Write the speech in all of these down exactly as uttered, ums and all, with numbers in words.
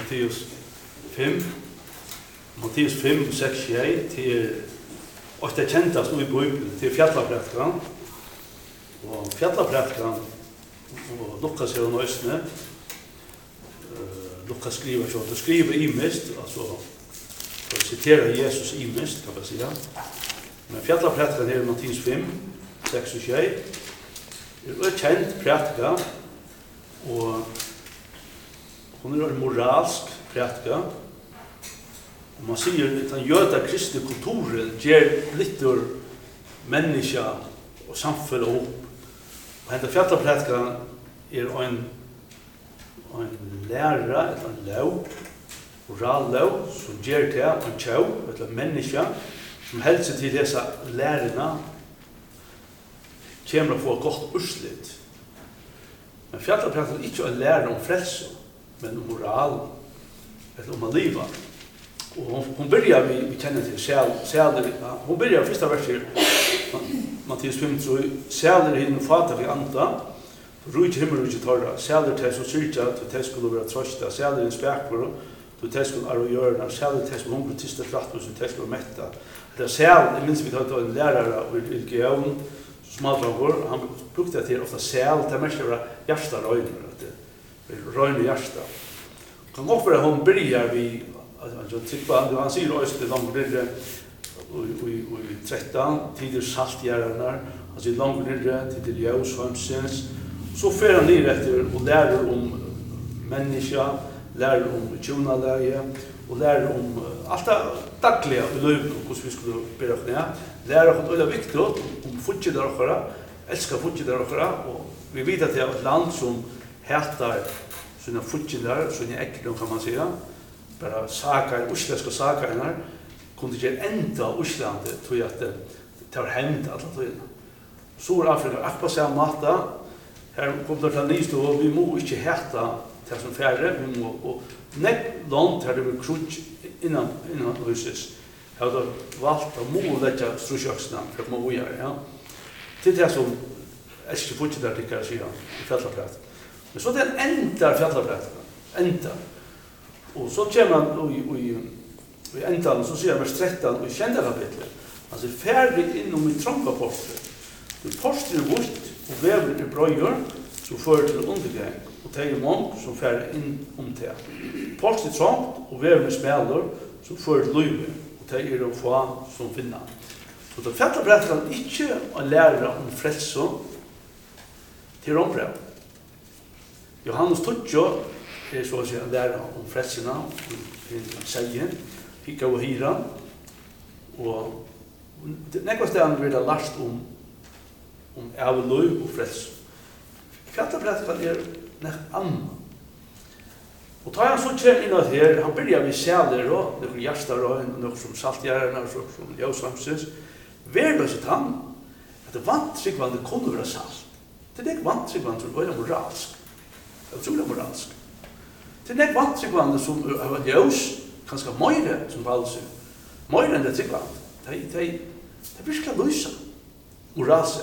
Matteus fem. Matteus fem, sex, sju till och det käntas nu i Bibeln till fjällaprätkan. Och fjällaprätkan och Lukas är den östne. Lukas skriver så att det skriver i mest, alltså för att citera Jesus i mest, kan man säga. Men fjällaprätkan är Matteus fem, sex och sju. Det är känt prätka och hon är en moralsk prätka. Och man säger att den jöda kristna kulturen ger lite människa och samfälle upp. Och hennes fjällaprätkan är en, en lärare, en lov, moral lov, som ger till en tjau, en människa, som hälsar till dessa lärarna kommer att få ett gott urslit. Men fjällaprätkan är inte en lärare om frälse, men om moral, eller om att leva. Och hon, hon börjar, vi, vi känner till säl, säler, hon börjar i första verset, Matteus fem, så säler hinner fata vi anta, rujt himmel och torra, säler till som syrta, till till skulle vara trösta, säler i späkvara, till till skulle arva görna, säler till som hungrig tista tratt och till skulle mätta. Det är säl, jag minns vi tar en lärare och vilka jag smaldragor, han brukade till ofta säl, till mest vara hjärsta röjner, röjner hjärsta. Kan gå för att hon börjar vi alltså tycker han säger också det långt ner och och tretton tider saltjärnar alltså långt ner till ljus hamsens så för han ner efter och lär om människa lär om tjonaläge och lär om allt dagliga liv och hur vi skulle börja ner lär att det är viktigt om futje där och älskar futje där och vi vet att det är ett land som härtar sina futje där sina äcklen kan man säga bara sakar, usländska sakarna kunde ge ända Uslandet tror jag att det tar hämnd alla tiden. Sydafrika är på samma matta. Här kommer det nyst och vi må inte häta till som färre, vi må och näck långt här det vill krutch innan innan huset. Jag har valt att må lägga struköxna för att må göra, ja. Till det som är inte fortsatt där tycker jag säga i fjällaprätt. Men så det är ända fjällaprätt. Ända. Och så kommer man i, i, i ändan så ser man tretton och i kända kapitlet. Alltså färdigt inom i trånga poster. Det poster är bort och väver i bröjor så för till undergång. Och det är många som färdigt in om det. Poster är trångt och väver i smällor så för till löjve. Och det är att få som finna. Så det fattar berättar inte att lära om frälse till rombrev. Johannes Tutsjö det är så att säga lära om frälsarna i sägen, hicka och hyra. Och nästa ställen blir det lärt om om avlöj och frälse. Fjällaprätkan är näst annan. Och tar han så kär in att här, han börjar vid säler och det är hjärtaröjen och något som saltjärarna och som ljushamsens. Värlöset han att det vantrykvande kunde vara salt. Det är inte vantrykvande som är moralsk. Jag tror det är moralsk. Det är vantrykvande som har ljus, kanske mer som valser. Mer än det tryckvande. Det är det blir ska lösa. Moralsk.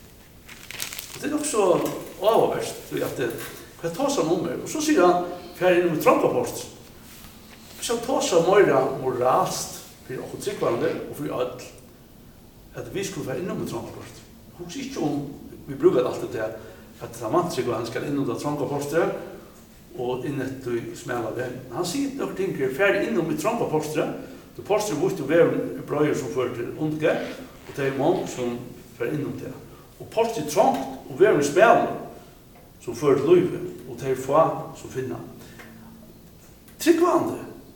Det är också avvärst att det kan ta sig om och så säger han för inom trångpost. Så ta sig mer moralst för att tryckvande och för att att vi skulle vara inom trångpost. Hon säger inte om vi brukar alltid det att han vantrykvande ska inom det trångpostet och innet i smälla väg. Han säger några ting färdig inom i trånga postre. Det postre bort och väven bröjer som för till undergång och det är många som för inom det. Och postre trångt och väven smälla som för till löjve och det är få som finna. Tryckvande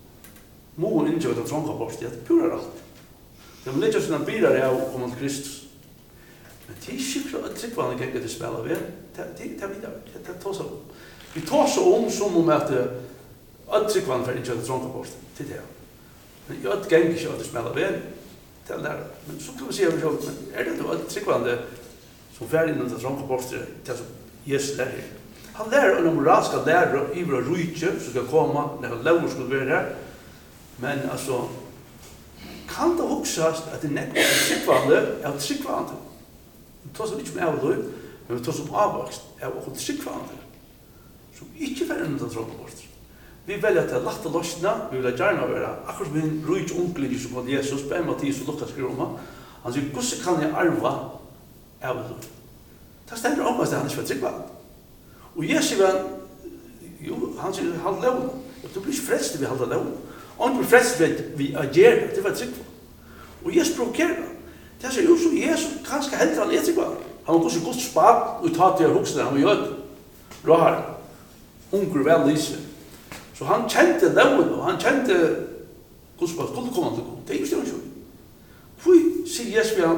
må inte göra trånga postre, det är pura rätt. Det är lite sådana bilar av om man Kristus. Men det är inte att tryckvande kan inte smälla väg. Det är vidare, det tar sig upp. Vi tar så om som om att att tryckvand för inte att trånga post till det. Men jag att gäng inte att smälla väl till där. Men så kan vi se hur men är det då att tryckvand som färdig inom att trånga post till så Jesus lär. Han lär om moralska lärare i våra rike så ska komma när lovar skulle vara där. Men alltså kan det också att det näck tryckvand är tryckvand. Det tar så lite med av men det tar som avväxt är och tryckvand. Som inte för en trånga post. vi velger til lagt og løsne, vi vil gjerne være akkurat som en rujt onkel som kom Jesus, Ben Mathias og Lukas skriver om han. Han sier, hvordan kan jeg arva av det? Det stender om at han ikke var tryggvann. Og Jesus var, jo, han sier, han levde. Du blir ikke frelst ved å holde levende. Og han blir frelst ved vi agerer, det var tryggvann. Og Jesus provokerer han. Det sier jo så Jesus kanskje heller han er tryggvann. Han var kanskje godt spad og tatt til å hukse det, han var jød. Rar, unger vel lyse. Så han kjente levende, og han kjente hvordan spad skulle komme til å gå. Det er jo stedet han. Hvor sier Jesus ved han,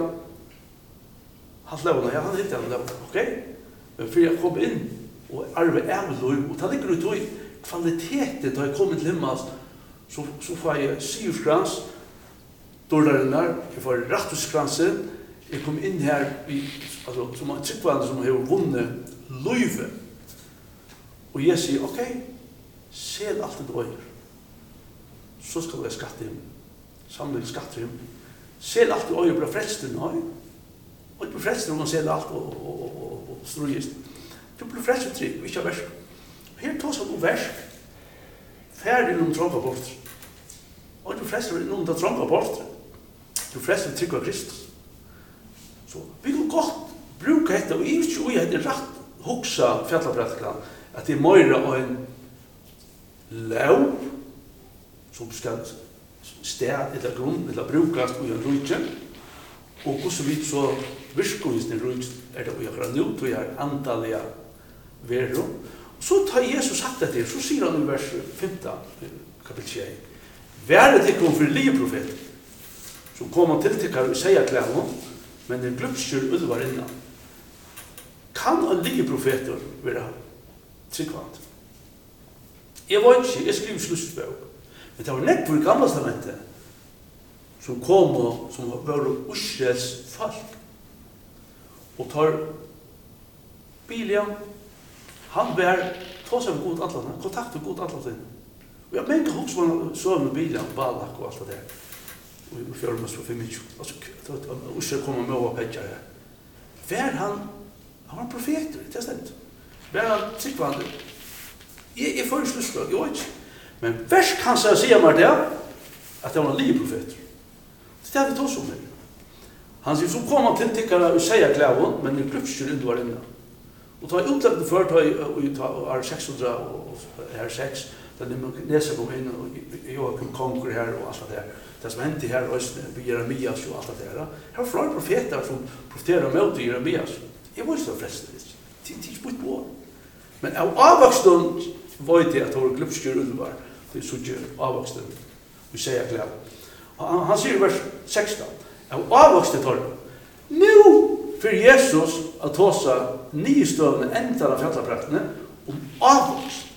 han levende, ja, han hittar han levende, ok? Men for jeg kom inn og arve av lov, og det ligger ut i kvaliteten da jeg kom til himmel, så, så får jeg syvskrans, dårlarinnar, jeg får rattuskransen, jeg kom inn her, i, altså, som en tryggvann som har vunnet løyve. Og jeg sier, ok, sel alt det du øyer, så skal du ha skatt i himmel, samtidig skatt i himmel. Sel alt du øyer blir frelst i nøy, og du blir frelst når man ser alt og, og, og, og, og strøyest. Du blir frelst i trygg, ikke av versk. Her tås han om versk, ferdig noen trånka bort. Og du blir frelst i noen trånka bort. Du blir frelst i trygg av Kristus. Så vi kan godt bruke dette, og jeg vet ikke om jeg hadde rett hoksa fjallapraktikeren, at det er møyre av en lov som skal sted eller grunn eller brukast i en rujtje, og hvordan vi så virkeligvis rujtje er det vi akkurat nå, og jeg er antallige verro. Så tar Jesus sagt det til, så sier han i vers femten, kapitel tjue, «Være det kom for ligeprofet, som kom han til til å si at klæven, men den glupskjør ulvar innan. Kan en ligeprofeter være tryggvant? Jeg var ikke, jeg skriver slussbøk, men det var nekk for gamle testamentet som kom og som var Israels folk. Og tar Biliam, han var ta seg med god atlaten, kontakt med god atlaten. Og jeg mener også man så med Biliam, Balak og alt det der. Og vi fjør oss på femogtjue. Altså, Israel kommer med å petja her. Vær han, han var profeter, det er stemt. Vær han tryggvandet. Jeg, jeg får ikke lyst til, jeg vet ikke. Men versk han sa sier meg det, at det var en ligeprofeter. Det er det tås om det. Han sier, så kom han til tikkere og sier klæven, men det glupskjør inn du var inne. Og ta utløpte før, ta er seks hundre og er seks, da Nese kom inn, og Joachim Konkur her og alt det der. Det som hendte her, og Jeremias og alt det der. Her var flere profeter som profeterer mot Jeremias. Jeg var ikke så frestelig. Det er ikke bort på. Men av avvoksten var det at det var glupskjør ulvar. Det er så ikke avvoksten. Vi sier klæv. Han, han sier i vers seksten. Av avvoksten tar det. Nå for Jesus å ta seg nye støvende enda av fjallapraktene om avvokst.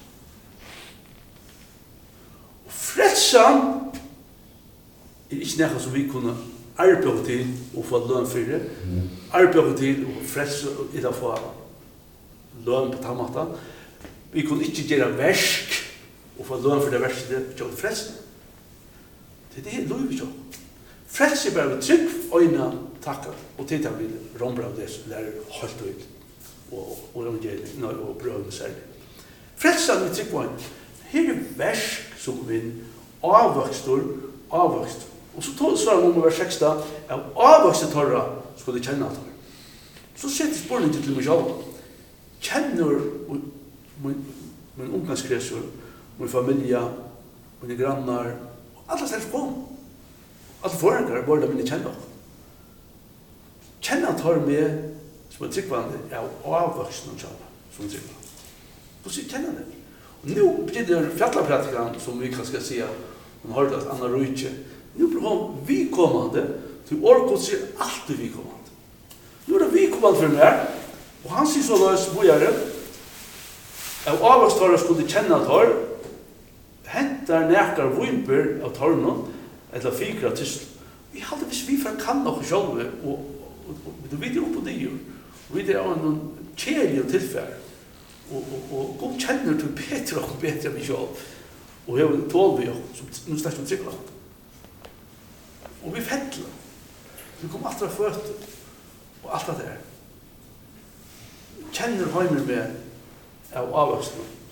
Og frelsen er ikke noe som vi kunne arbeide til å få løn for det. Arbeide til å frelse i det å få løn på tannmaten. Vi kunne ikke gjøre versk og få løn for det verset til å frelse. Det er det lov vi så. Frelse er bare med trygg øyne takker, og til det vil rombre av det som lærer holdt ut, og, og evangeliet, og brøvene særlig. Frelse er med trygg øyne. Her er versk som vi avvokster, avvokst. Og så svarer man om vers seksten, av avvokset torra skulle kjenne at han. Så setter spørningen til meg selv. Kjenner min, min ungdomskresser, min familie, mine grannar, og alle stedet kom. Alle forenkere bør det mine kjenne. Kjenner at har med, som er tryggvanlig, av avvoksen og kjenne, som er tryggvanlig. Så sier kjenner det. Og nå betyr fjallapratikeren, som vi kan skal si, man har det at Anna Rujtje, nu blir han vikommande, til Orkot sier alltid vikommande. Nu er det vikommande for meg, og han sier så løs bojare, av avvokstare skulle kjenne at har, hentar nekar vimper av tornen, eller fikra tysl. Vi hadde hvis vi fra kan noe sjálve, og, og, og, og vi er oppe på dyr, og vi er av en kjelig og tilfær, og, og, og god kjenner til bedre og bedre enn vi sjálv, og jeg vil tål vi jo, som nu snakker om tryggvann. Og vi fettla. Vi kom alt av føtter. Og alt av det her. Kjenner heimer med av avvoksten.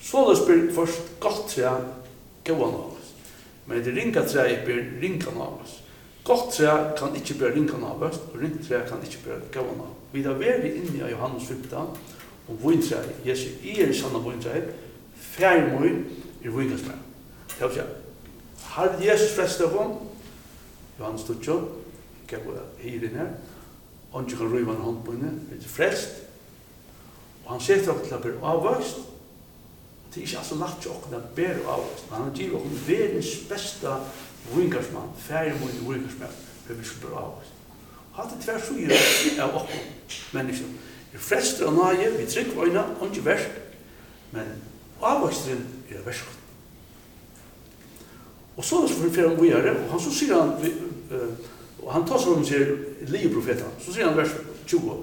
Så det spyr først godt tre, gåa navas. Men det ringa tre blir ringa navas. Godt tre kan ikke bli ringa navas, og ringa tre kan ikke bli gåa navas. Vi har vært inne i Johannes femton, om vintre, Jesu er sanna vintre, færmøy er vingasmær. Det vil si, har Jesus frest av ham, Johannes tutjo, gav her inn her, og ikke kan røyva en hånd på henne, det er frest, og han setter oss til å bli avvokst. Det er ikke altså lagt til åkken å bli avvokst, men han gir oss verdens beste vingasmann, færmøy er vingasmær, for vi skal bli avvokst. Hatt det tvær suger av åkken, mennesker. Vi frester av nage, vi trykker øyne, og ikke versk, men avvoksteren er versk. Og så er det for flere vi er, og han så sier han, og han tar seg om sier Elia-profeten, så sier han vers tjue,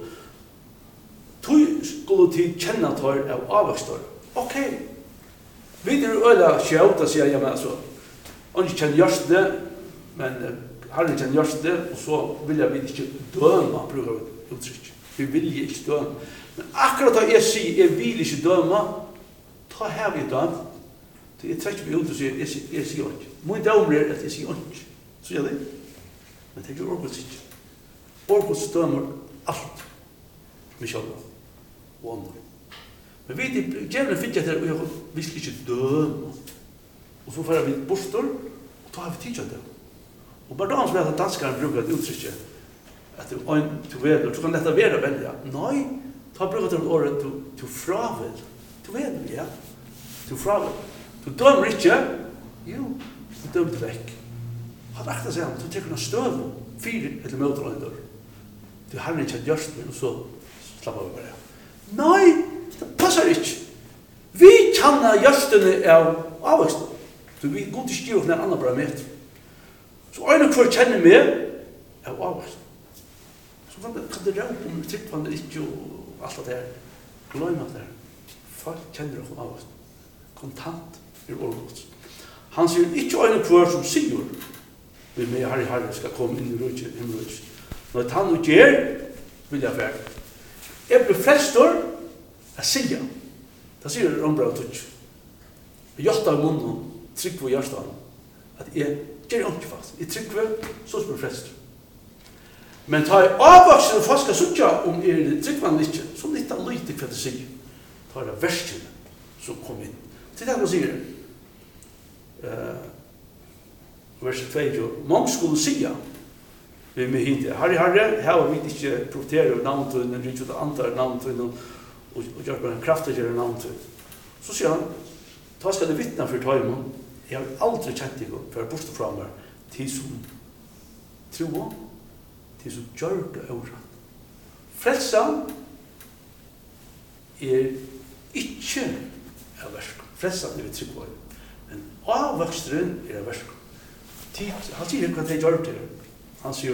«Tog skulle til kjenne tar av avvokstår». Ok, vi er øyla kjøyta, sier jeg, men altså, han ikke kjenner gjørst det, men Herren kjenner gjørst det, og så vil jeg vi ikke døme, bruker vi uttrykk. Vi vil ikke døme. Men akkurat da jeg sier, jeg vil ikke døme, ta her vi døme, så jeg trekker meg ut og sier, jeg sier ikke. Min dømer er at jeg sier ikke. Så gjør det. Men det er ikke Orgods ikke. Orgods dømer alt. Michelle. Wonder. Men vi er gjerne finner etter, og vi skal ikke døme. Og så får vi borster, og da har vi tid til det. Og bare da som er at danskeren bruker et uttrykk, at du er en til veder, så kan dette være veldig. Nei, ta bruker til året til fravel. Til veder, ja. Til fravel. Du dømer ikke, jo, du dømer det vekk. Han akta seg han, du teker noen støv, fire etter møter og en dør. Du har ikke hatt gjørst meg, og så slapper vi bare. Nei, det passer ikke. Vi kjenner gjørstene av avvoksten. Du vil gå til styr og en annen parameter. Så øyne hver kjenner meg av avvoksten. Så kan det raup om tryggvann ikke og alt det her. Gløym alt det her. Folk kjenner av avvoksten. Kontant er Orgods. Han sier ikke øyne hver som sier vi med Harry Harry skal komme inn i rødje, himmelrødje. Når han og gjør, vil jeg være. Jeg blir flestor av sier. Da sier Rombra og Tutsch. Jeg gjør av munnen, trygg på hjertet, at jeg gjør ikke fast. Jeg trygg på, så blir flestor. Men ta jeg avvoksen og fast skal suttja om er trygg på han ikke, så litt av lite hva det sier. Ta det verskene som kom inn. Til det han sier, uh, vers två, mång skulle sia, vi med hit, Harry Harry, her var vi ikke profetere av navntøyden, og ikke antar navntøyden, og gjør bare en kraftigere navntøyden. Så sier han, ta skal det vittna for tøymen, jeg har aldri kjent deg for å borste fra meg, til som tro, til som gjør det overratt. Frelsan er ikke av versk. Frelsan er vi trygg på, men avvoksteren er av versk. Han sier hva det gjør det. Han sier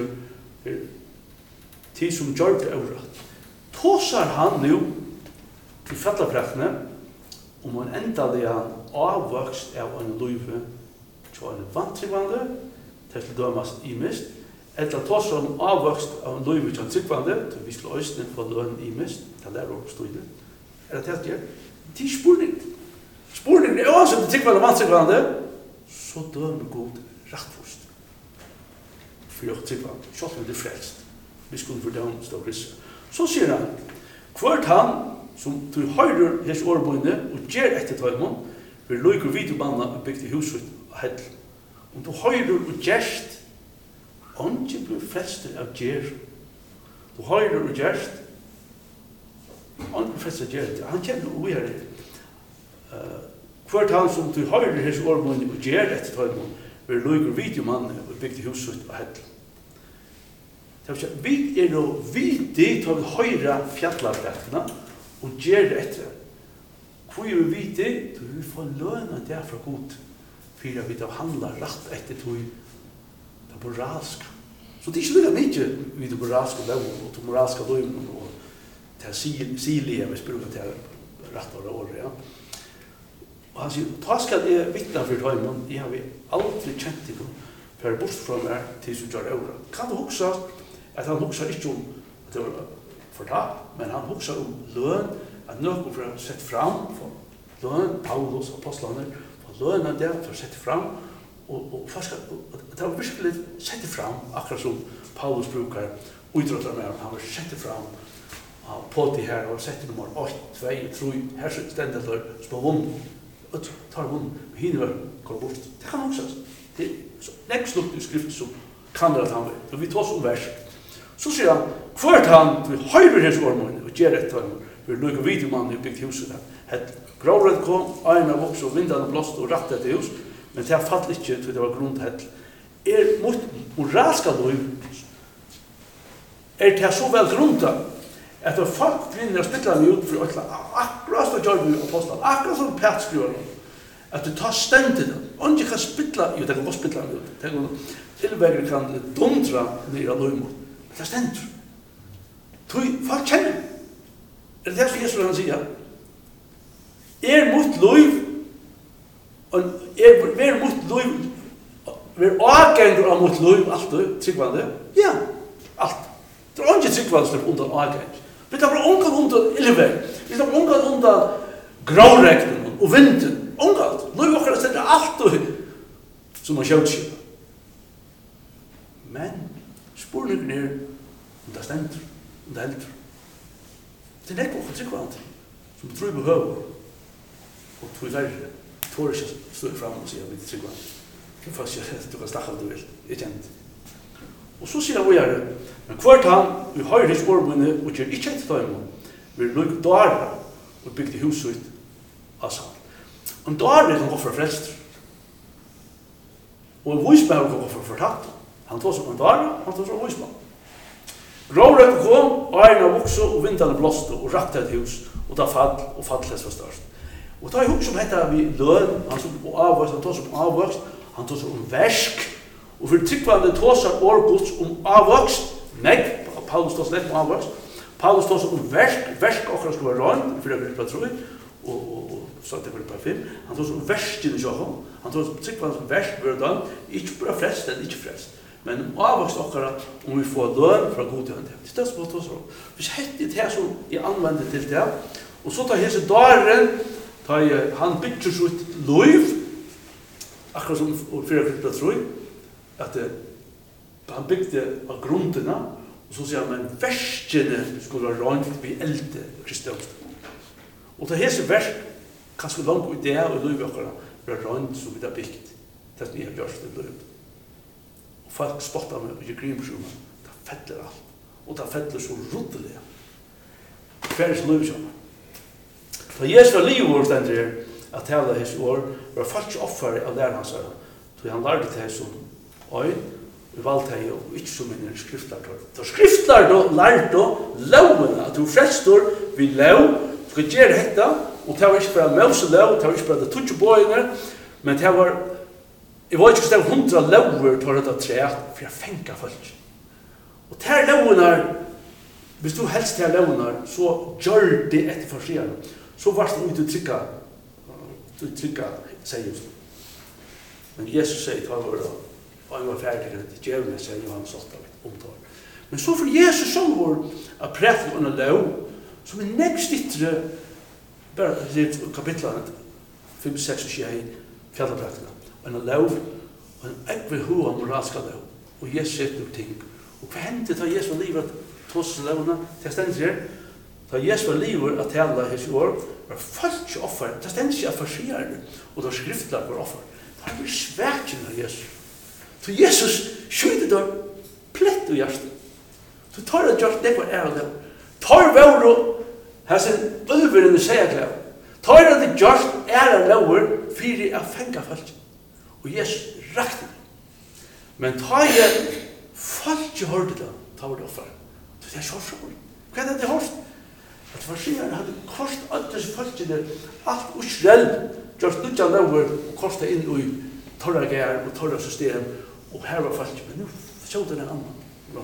tid som gjør det overratt. Tåsar han nu til fjallapraktene om en endelig avvokst av en løyve til en vantrivande til dømas imist, eller tåsar han avvokst av en løyve til en tryggvande til vi skulle øyne på løn imist, til lærer å stå i det. Er det det? Det er spurning. Spurningen er også til tryggvande og vantrivande, så dømer god rattfost. For jeg tykker han, selv om det er frelst. Vi skulle for dem stå kristne. Så sier han, hvert han som du høyrer hans årbøyne og gjør etter tøymon, vil løyker videobanna og bygd i huset og hell. Om du høyrer og gjerst, ikke blir frelster av gjer. Du høyrer og gjerst, ikke blir frelster av gjer. Han kjenner og vi er det. Hvert han som du høyrer hans årbøyne og gjør etter tøymon, vi løyker videomann og bygd i huset og hell. Vi er nå vidi til å høyre fjallarbeidene og gjør det etter. Hvor er vi vidi til vi får lønne det fra god for at vi da handler rett etter til det moralske. Så det er ikke like mye vi det moralske lov og det moralske løgn og det silige hvis bruker til rett og året. Ja. Og han sier, ta skal jeg vittne for tøymen, jeg har vi aldri kjent det for å bortse fra meg til som gjør det. Kan du huske at han husker ikke om at det var fortalt, men han husker om løn, at noen får sett fram for løn, Paulus, apostlaner, og løn av det for å sette fram, og, og først, det var virkelig sette fram, akkurat som Paulus brukar, utrottar med han var sette fram, på de her, og sette nummer åtte, två, tre, her stendet der, som var vunnet, og tar vunnet, og henne var går bort. Det kan også, det er nekst slutt i skriften som kan det at han vet, og vi tar som vers. Så sier han, hvert han, vi høyrer hans ormåne, og gjør et tøymer, vi er nøyga videomannen i bygd huset der. Het gråredd kom, øyne vokse, og vindene blåst, og rakt etter hus, men det fatt ikke, til det var grunn til er mot moralska liv, er det så vel grunta, at det folk begynner å spille meg ut for å akkurat som gjør vi apostlar, akkurat som Pet skriver om, at du tar stendet, og ikke kan spille, jo, det kan bare spille meg ut, det kan tilvegre kan dundra nere av løymot, men det er stendet. Folk kjenner, er det det som Jesus han sier? Er mot liv, er mer mot liv, er avgjengur av mot liv, alt det, tryggvande? Ja, alt. Det er ikke tryggvande undan avgjengur. Vi tar bara ungan undan illeveg, vi tar ungan undan gråregnen og vinden, ungan. Liv okkar er alt og som man kjøtskip. Men spurningen er om det stendur, om det heldur. Det er nekva okkar tryggvande, som tror på høver, og tror verre, tror ikke stå fram og sier at vi er tryggvande. Det er først at du kan snakke om du vil, jeg kjent. Og så sier han vi er det, men hvert han, vi har ikke ormene, og gjør ikke etter tøymon, vi er lukk dårlig, og bygde huset ut av salen. Om dårlig kan gå for frelster, og en vismann kan gå for fortatt. Han tog som en dårlig, han tog som en vismann. Grårøk kom, og eierne vokste, og vindene blåste, og rakte et hus, og da fall, og falltes var størst. Og da er hos som heter vi løn, han tog som avvokst, han tog som avvokst, han tog som om versk, og for tryggvande tåsar årgods om avvokst, negg, Paulus tås negg om avvokst, Paulus tås om versk, versk okra skulle være rann, for det var tro, og, og, og så det var på fem, han tås om versk i sjåkon, han tås om tryggvande som versk var rann, ikke bare frest, eller ikke frest, men om avvokst okra, om vi får løn fra god til han til. Det er det som tås om. Hvis hette det som jeg anvender til det, og så tar hese daren, tar han bygger så ut liv, akkurat som fyrir fyrir tro, at han bygde av grunderna, og så sier han, men verskene skulle være rangt ved elde kristiansk. Og det hese versk, kanskje langt i det og løyve akkurat, være rangt som vi har bygd, det som vi har gjort det løyve. Og folk spottar meg, og ikke grimsjoma, det fettler alt, og det fettler så roddelig. Færres løyve sjoma. Da Jesus var livet stendur her, at tala hese år, var falsk offer av lærer hans her, så han lærte til hese om Oi, vi valgte hei og ikke som en skriftlærd. Da skriftlærd lærte lovene, at du frelstor vi lov, skal gjøre dette, og det var ikke bare mause lov, det var ikke bare det tutsi bøyene, men det var, jeg var ikke stedet hundra lover til å rette tre, for jeg fengt folk. Og det her lovene, hvis du helst det her lovene, så gjør det etter forsiden, så var det ut å trykka, ut å trykka, sier just. Men Jesus sier, ta var det, og han var ferdig til djevene, sier Johannes åtta omtår. Men så for Jesus som var å prate om en lov, som er nekst yttre, bare litt kapitlet, fem, seks og tjei, fjallapraktina, en lov, og en ekve hoa moralska lov, og Jesus sier noen ting. Og hva hendte da Jesus var livet tås lovene, det stendt her, da Jesus var livet at tala hos år, var falsk offer, det stendt ikke at farsierne, og da skriftlag var offer. Det var svækjen av Jesus. Så Jesus skjøyde der plett og hjertet. Så tar det gjort det var ære det. Tar vår og her sin ulverende segerklæv. Tar det gjort ære lover fyrir jeg fengt folk. Og Jesus rakte det. Men tar jeg folk ikke hørte det, tar det offer. Så det er så sjål. Hva er det det hørte? At farsierne hadde kost alt disse folkene, alt usrell, gjort nutja lover og kostet inn i torra gær og torra system. Og her var folk, men nu så det en annan.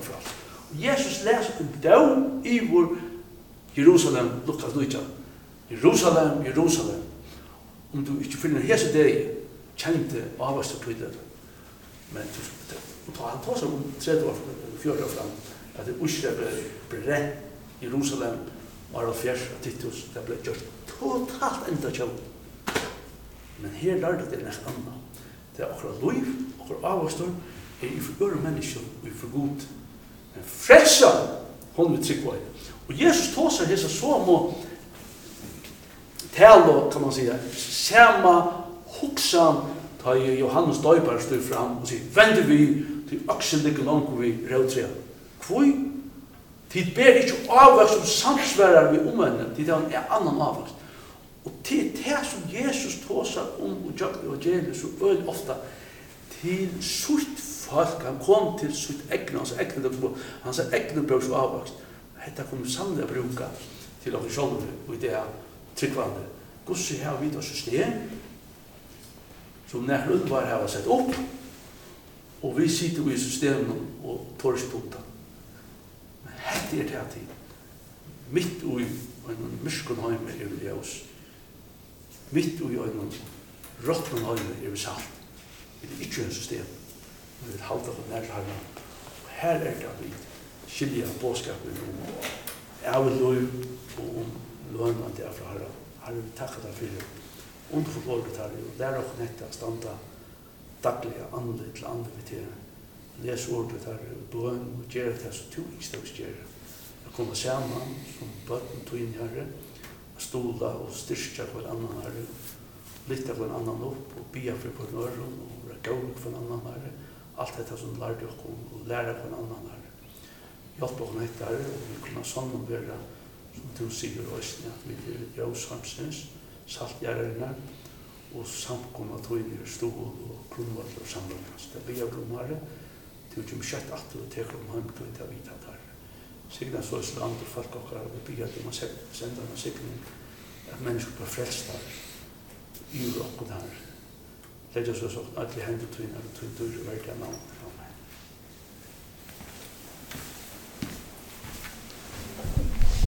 Og Jesus leser en dag i vår Jerusalem, Lukas Lucha. Jerusalem, Jerusalem. Om du ikke finner hese deg, kjente avvast på det. Men han tar seg om tredje år, fjørte år fram, at det Oslo ble Jerusalem, var det fjers av Titus, det ble gjort totalt enda kjøp. Men her lærte det næst annet. Det er akkurat liv, akkurat avvåstor, er i for øre mennesker og i for god. Men frelsa, hon vil trygg var. Og Jesus tog seg hese så må tale, kan man säga, sama hoksan ta Johannes Døybar stod fram og sier, vender vi til akseldikken onko vi rødtrea. Kvoi? Tid ber ikke avvokst som samsværer vi omvendene, tid er en annan avvokst. Og til det som Jesus tog seg om og gjør evangeliet så øl ofta til sutt folk, han kom til sutt egnet, han sa egnet, han sa egnet bruk som avvokst. Dette kunne vi sannelig bruka til å sjølve og i det tryggvande. Gossi har vi et system som nær underbar har sett opp, og vi sitter i systemet og tar ikke punta. Men hette er det tid. Mitt ui en myskenheim er vi ljøs. Mitt ui en rottnenheim er vi salt. Det er ikke en system. Vi vil halda på nærheimen. Og her er det vi skilja bådskapen om avløy og om lønna derfra herre. Herre, vi takkar deg for det. Underforlåret her, og lærer oss netta standa daglige andre til andre vi til. Les ordet her, bøn, og gjøre det som to ikke støks gjøre. Jeg kommer sammen som bøtten tog inn herre, stola og styrkja hver annan herre, lytta hver annan opp, og bia for hver nøren, og gaulik for annan herre. Alt dette som lærte oss og lærer hver annan herre. Hjelp oss netta herre, og vi kunne sånn være, som du sier også, at vi er jøshamsens, saltgjærerne, og samkomma tøyner stol og grunnvalg og samlingast. Det blir av herre, til vi kjøtt at du teker om heim til å vite at herre. Signa så er land og folk okkar, vi blir at du må sende en signing, at mennesker blir frelst her, i og okkur herre. Legg oss også at alle hendet tøyner og tøyner og verdig av navn. Amen.